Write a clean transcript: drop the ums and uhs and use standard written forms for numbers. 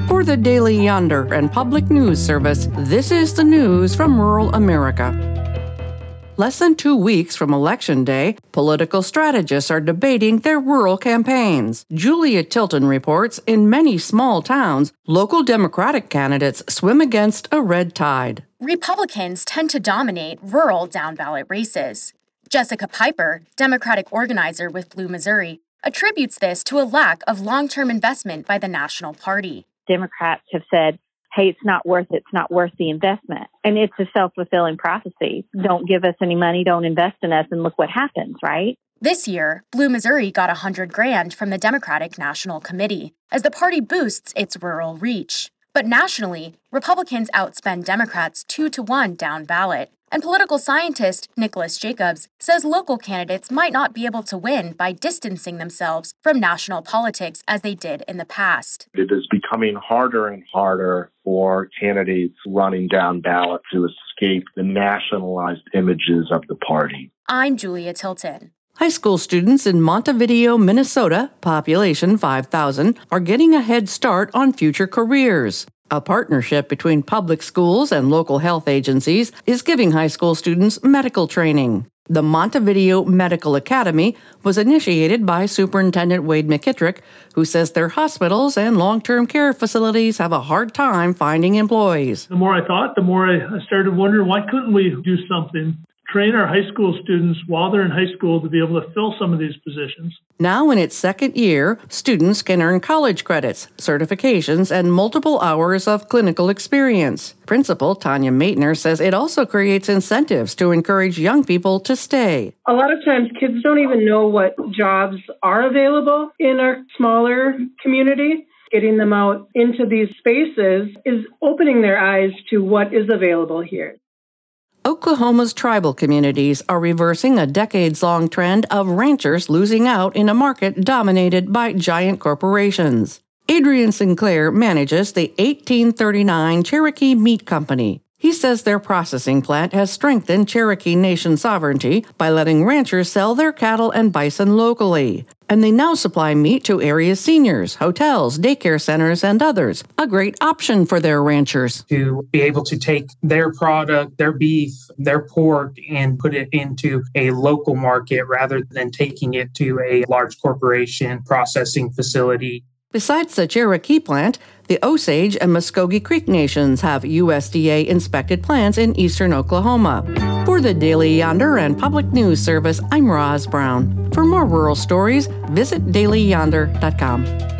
For the Daily Yonder and Public News Service, this is the news from rural America. Less than 2 weeks from Election Day, political strategists are debating their rural campaigns. Julia Tilton reports in many small towns, local Democratic candidates swim against a red tide. Republicans tend to dominate rural down-ballot races. Jessica Piper, Democratic organizer with Blue Missouri, attributes this to a lack of long-term investment by the national party. Democrats have said, hey, it's not worth the investment. And it's a self-fulfilling prophecy. Don't give us any money, don't invest in us, and look what happens, right? This year, Blue Missouri got $100,000 from the Democratic National Committee as the party boosts its rural reach. But nationally, Republicans outspend Democrats 2-1 down ballot. And political scientist Nicholas Jacobs says local candidates might not be able to win by distancing themselves from national politics as they did in the past. It is becoming harder and harder for candidates running down ballot to escape the nationalized images of the party. I'm Julia Tilton. High school students in Montevideo, Minnesota, population 5,000, are getting a head start on future careers. A partnership between public schools and local health agencies is giving high school students medical training. The Montevideo Medical Academy was initiated by Superintendent Wade McKittrick, who says their hospitals and long-term care facilities have a hard time finding employees. The more I thought, the more I started wondering, why couldn't we do something? Train our high school students while they're in high school to be able to fill some of these positions. Now in its second year, students can earn college credits, certifications, and multiple hours of clinical experience. Principal Tanya Maitner says it also creates incentives to encourage young people to stay. A lot of times kids don't even know what jobs are available in our smaller community. Getting them out into these spaces is opening their eyes to what is available here. Oklahoma's tribal communities are reversing a decades-long trend of ranchers losing out in a market dominated by giant corporations. Adrian Sinclair manages the 1839 Cherokee Meat Company. He says their processing plant has strengthened Cherokee Nation sovereignty by letting ranchers sell their cattle and bison locally. And they now supply meat to area seniors, hotels, daycare centers, and others. A great option for their ranchers. To be able to take their product, their beef, their pork, and put it into a local market rather than taking it to a large corporation processing facility. Besides the Cherokee plant, the Osage and Muskogee Creek Nations have USDA-inspected plants in eastern Oklahoma. For the Daily Yonder and Public News Service, I'm Roz Brown. For more rural stories, visit dailyyonder.com.